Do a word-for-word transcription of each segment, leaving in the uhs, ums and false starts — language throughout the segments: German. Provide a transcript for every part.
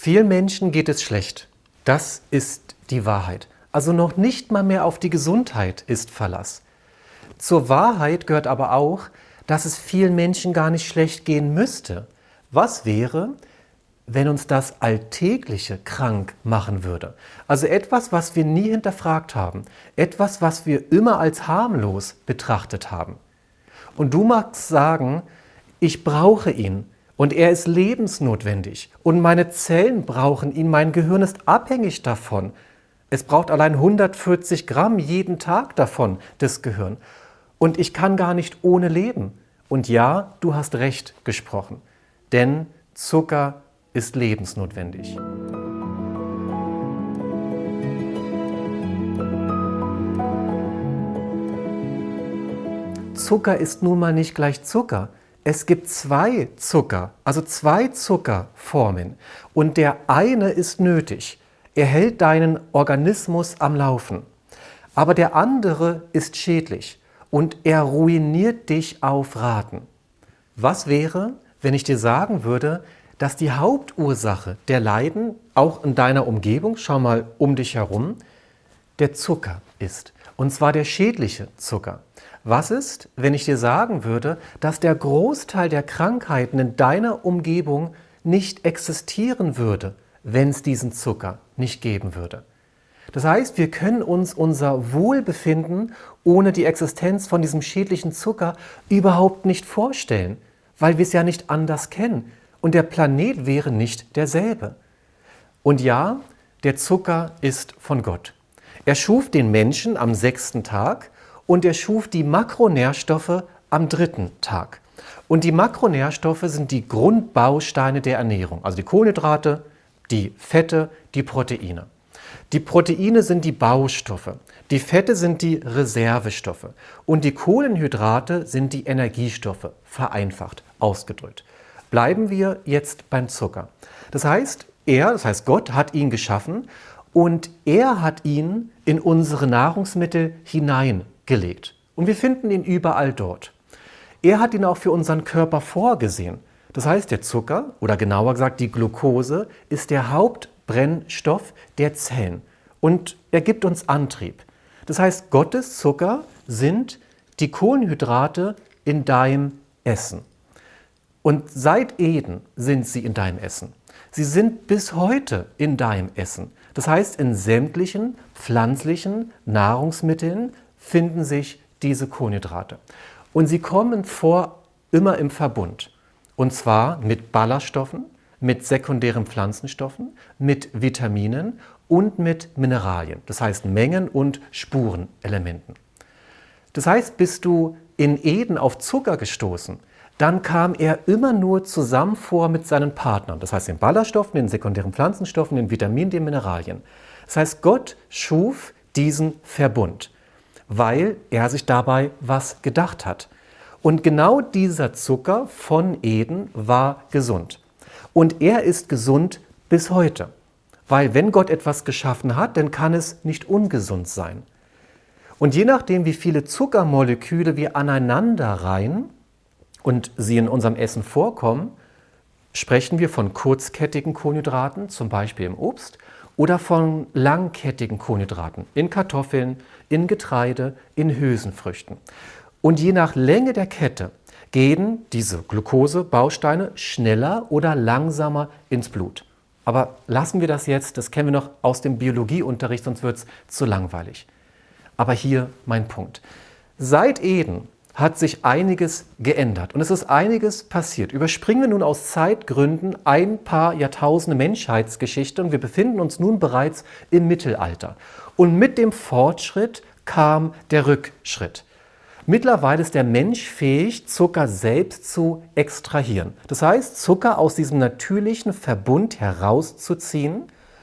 Vielen Menschen geht es schlecht. Das ist die Wahrheit. Also noch nicht mal mehr auf die Gesundheit ist Verlass. Zur Wahrheit gehört aber auch, dass es vielen Menschen gar nicht schlecht gehen müsste. Was wäre, wenn uns das Alltägliche krank machen würde? Also etwas, was wir nie hinterfragt haben. Etwas, was wir immer als harmlos betrachtet haben. Und du magst sagen, ich brauche ihn und er ist lebensnotwendig und meine Zellen brauchen ihn, mein Gehirn ist abhängig davon. Es braucht allein hundertvierzig Gramm jeden Tag davon, das Gehirn. Und ich kann gar nicht ohne leben. Und ja, du hast recht gesprochen, denn Zucker ist lebensnotwendig. Zucker ist nun mal nicht gleich Zucker. Es gibt zwei Zucker, also zwei Zuckerformen. Und der eine ist nötig. Er hält deinen Organismus am Laufen. Aber der andere ist schädlich und er ruiniert dich auf Raten. Was wäre, wenn ich dir sagen würde, dass die Hauptursache der Leiden, auch in deiner Umgebung, schau mal um dich herum, der Zucker ist. Und zwar der schädliche Zucker. Was ist, wenn ich dir sagen würde, dass der Großteil der Krankheiten in deiner Umgebung nicht existieren würde, wenn es diesen Zucker nicht geben würde? Das heißt, wir können uns unser Wohlbefinden ohne die Existenz von diesem schädlichen Zucker überhaupt nicht vorstellen, weil wir es ja nicht anders kennen und der Planet wäre nicht derselbe. Und ja, der Zucker ist von Gott. Er schuf den Menschen am sechsten Tag und er schuf die Makronährstoffe am dritten Tag. Und die Makronährstoffe sind die Grundbausteine der Ernährung, also die Kohlenhydrate, die Fette, die Proteine. Die Proteine sind die Baustoffe, die Fette sind die Reservestoffe und die Kohlenhydrate sind die Energiestoffe, vereinfacht ausgedrückt. Bleiben wir jetzt beim Zucker. Das heißt, er, das heißt Gott, hat ihn geschaffen und er hat ihn in unsere Nahrungsmittel hineingelegt. Und wir finden ihn überall dort. Er hat ihn auch für unseren Körper vorgesehen. Das heißt, der Zucker, oder genauer gesagt die Glucose, ist der Hauptbrennstoff der Zellen und er gibt uns Antrieb. Das heißt, Gottes Zucker sind die Kohlenhydrate in deinem Essen. Und seit Eden sind sie in deinem Essen. Sie sind bis heute in deinem Essen. Das heißt, in sämtlichen pflanzlichen Nahrungsmitteln finden sich diese Kohlenhydrate. Und sie kommen vor immer im Verbund. Und zwar mit Ballaststoffen, mit sekundären Pflanzenstoffen, mit Vitaminen und mit Mineralien. Das heißt Mengen- und Spurenelementen. Das heißt, bist du in Eden auf Zucker gestoßen, dann kam er immer nur zusammen vor mit seinen Partnern. Das heißt den Ballaststoffen, den sekundären Pflanzenstoffen, den Vitaminen, den Mineralien. Das heißt, Gott schuf diesen Verbund, weil er sich dabei was gedacht hat. Und genau dieser Zucker von Eden war gesund. Und er ist gesund bis heute. Weil wenn Gott etwas geschaffen hat, dann kann es nicht ungesund sein. Und je nachdem, wie viele Zuckermoleküle wir aneinander reihen und sie in unserem Essen vorkommen, sprechen wir von kurzkettigen Kohlenhydraten, zum Beispiel im Obst, oder von langkettigen Kohlenhydraten in Kartoffeln, in Getreide, in Hülsenfrüchten. Und je nach Länge der Kette gehen diese Glucose-Bausteine schneller oder langsamer ins Blut. Aber lassen wir das jetzt, das kennen wir noch aus dem Biologieunterricht, sonst wird es zu langweilig. Aber hier mein Punkt. Seit Eden hat sich einiges geändert und es ist einiges passiert. Überspringen wir nun aus Zeitgründen ein paar Jahrtausende Menschheitsgeschichte und wir befinden uns nun bereits im Mittelalter. Und mit dem Fortschritt kam der Rückschritt. Mittlerweile ist der Mensch fähig, Zucker selbst zu extrahieren. Das heißt, Zucker aus diesem natürlichen Verbund herauszuziehen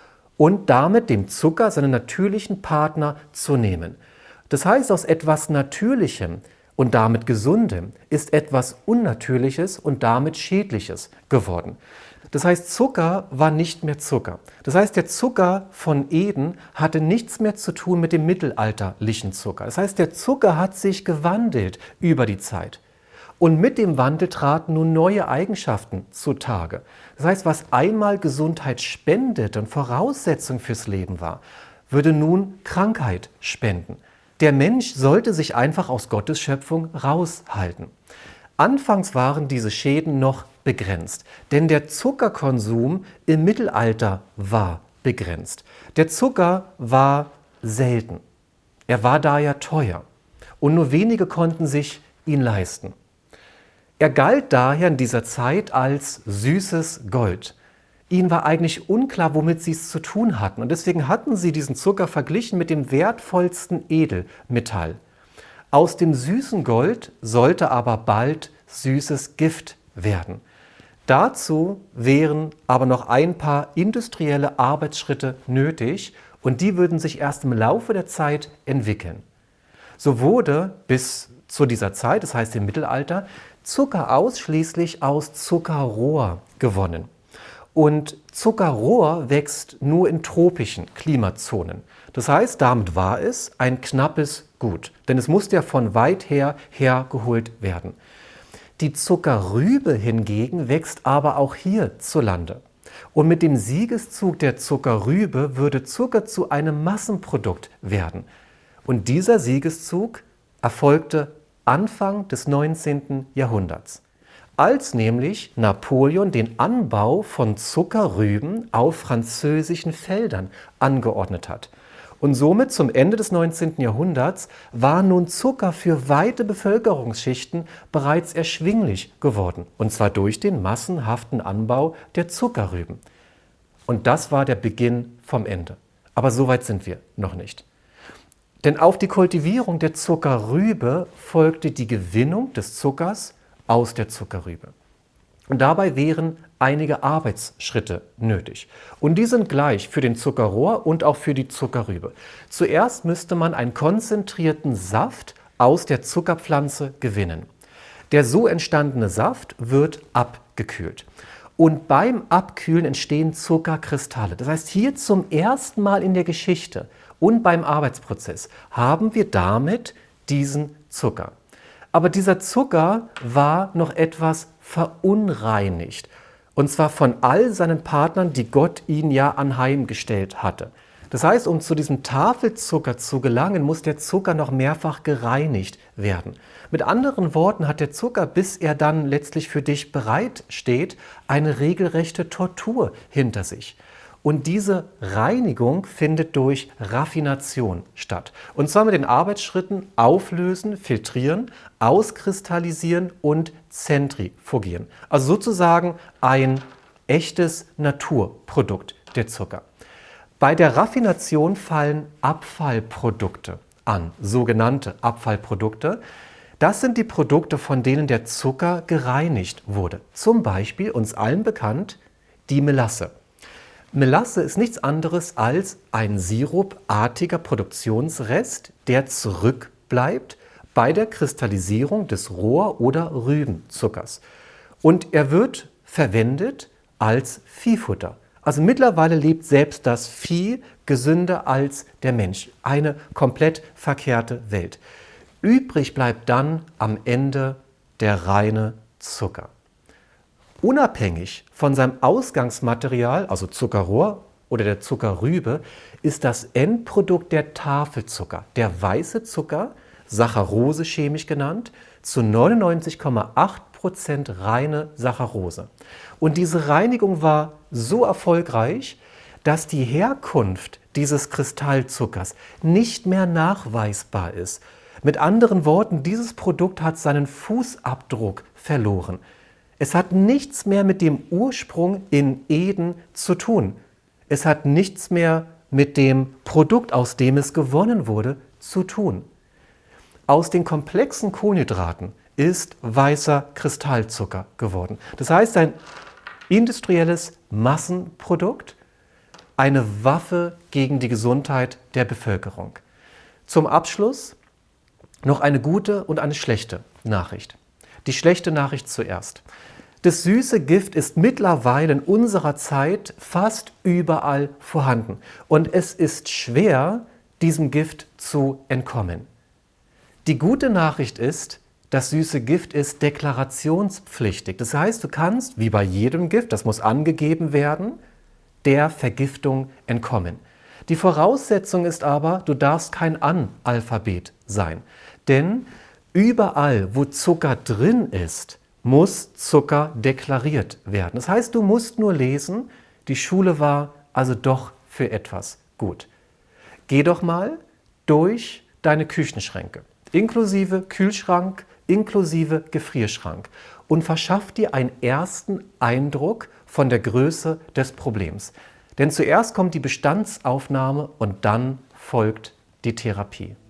und damit dem Zucker seinen natürlichen Partner zu nehmen. Das heißt, aus etwas Natürlichem und damit Gesundem ist etwas Unnatürliches und damit Schädliches geworden. Das heißt, Zucker war nicht mehr Zucker. Das heißt, der Zucker von Eden hatte nichts mehr zu tun mit dem mittelalterlichen Zucker. Das heißt, der Zucker hat sich gewandelt über die Zeit. Und mit dem Wandel traten nun neue Eigenschaften zutage. Das heißt, was einmal Gesundheit spendete und Voraussetzung fürs Leben war, würde nun Krankheit spenden. Der Mensch sollte sich einfach aus Gottes Schöpfung raushalten. Anfangs waren diese Schäden noch begrenzt, denn der Zuckerkonsum im Mittelalter war begrenzt. Der Zucker war selten. Er war daher teuer und nur wenige konnten sich ihn leisten. Er galt daher in dieser Zeit als süßes Gold. Ihnen war eigentlich unklar, womit sie es zu tun hatten. Und deswegen hatten sie diesen Zucker verglichen mit dem wertvollsten Edelmetall. Aus dem süßen Gold sollte aber bald süßes Gift werden. Dazu wären aber noch ein paar industrielle Arbeitsschritte nötig und die würden sich erst im Laufe der Zeit entwickeln. So wurde bis zu dieser Zeit, das heißt im Mittelalter, Zucker ausschließlich aus Zuckerrohr gewonnen. Und Zuckerrohr wächst nur in tropischen Klimazonen. Das heißt, damit war es ein knappes Gut, denn es musste ja von weit her hergeholt werden. Die Zuckerrübe hingegen wächst aber auch hierzulande. Und mit dem Siegeszug der Zuckerrübe würde Zucker zu einem Massenprodukt werden. Und dieser Siegeszug erfolgte Anfang des neunzehnten Jahrhunderts, als nämlich Napoleon den Anbau von Zuckerrüben auf französischen Feldern angeordnet hat. Und somit zum Ende des neunzehnten Jahrhunderts war nun Zucker für weite Bevölkerungsschichten bereits erschwinglich geworden, und zwar durch den massenhaften Anbau der Zuckerrüben. Und das war der Beginn vom Ende. Aber so weit sind wir noch nicht. Denn auf die Kultivierung der Zuckerrübe folgte die Gewinnung des Zuckers aus der Zuckerrübe. Und dabei wären einige Arbeitsschritte nötig. Und die sind gleich für den Zuckerrohr und auch für die Zuckerrübe. Zuerst müsste man einen konzentrierten Saft aus der Zuckerpflanze gewinnen. Der so entstandene Saft wird abgekühlt. Und beim Abkühlen entstehen Zuckerkristalle. Das heißt, hier zum ersten Mal in der Geschichte und beim Arbeitsprozess haben wir damit diesen Zucker. Aber dieser Zucker war noch etwas verunreinigt. Und zwar von all seinen Partnern, die Gott ihn ja anheimgestellt hatte. Das heißt, um zu diesem Tafelzucker zu gelangen, muss der Zucker noch mehrfach gereinigt werden. Mit anderen Worten hat der Zucker, bis er dann letztlich für dich bereit steht, eine regelrechte Tortur hinter sich. Und diese Reinigung findet durch Raffination statt. Und zwar mit den Arbeitsschritten auflösen, filtrieren, auskristallisieren und zentrifugieren. Also sozusagen ein echtes Naturprodukt, der Zucker. Bei der Raffination fallen Abfallprodukte an, sogenannte Abfallprodukte. Das sind die Produkte, von denen der Zucker gereinigt wurde. Zum Beispiel uns allen bekannt die Melasse. Melasse ist nichts anderes als ein sirupartiger Produktionsrest, der zurückbleibt bei der Kristallisierung des Rohr- oder Rübenzuckers. Und er wird verwendet als Viehfutter. Also mittlerweile lebt selbst das Vieh gesünder als der Mensch. Eine komplett verkehrte Welt. Übrig bleibt dann am Ende der reine Zucker. Unabhängig von seinem Ausgangsmaterial, also Zuckerrohr oder der Zuckerrübe, ist das Endprodukt der Tafelzucker, der weiße Zucker, Saccharose chemisch genannt, zu neunundneunzig Komma acht Prozent reine Saccharose. Und diese Reinigung war so erfolgreich, dass die Herkunft dieses Kristallzuckers nicht mehr nachweisbar ist. Mit anderen Worten, dieses Produkt hat seinen Fußabdruck verloren. Es hat nichts mehr mit dem Ursprung in Eden zu tun. Es hat nichts mehr mit dem Produkt, aus dem es gewonnen wurde, zu tun. Aus den komplexen Kohlenhydraten ist weißer Kristallzucker geworden. Das heißt, ein industrielles Massenprodukt, eine Waffe gegen die Gesundheit der Bevölkerung. Zum Abschluss noch eine gute und eine schlechte Nachricht. Die schlechte Nachricht zuerst. Das süße Gift ist mittlerweile in unserer Zeit fast überall vorhanden. Und es ist schwer, diesem Gift zu entkommen. Die gute Nachricht ist, Das süße Gift ist deklarationspflichtig. Das heißt, du kannst, wie bei jedem Gift, das muss angegeben werden, der Vergiftung entkommen. Die Voraussetzung ist aber, du darfst kein Analphabet sein. Denn überall, wo Zucker drin ist, muss Zucker deklariert werden. Das heißt, du musst nur lesen, die Schule war also doch für etwas gut. Geh doch mal durch deine Küchenschränke, inklusive Kühlschrank, inklusive Gefrierschrank, und verschaff dir einen ersten Eindruck von der Größe des Problems. Denn zuerst kommt die Bestandsaufnahme und dann folgt die Therapie.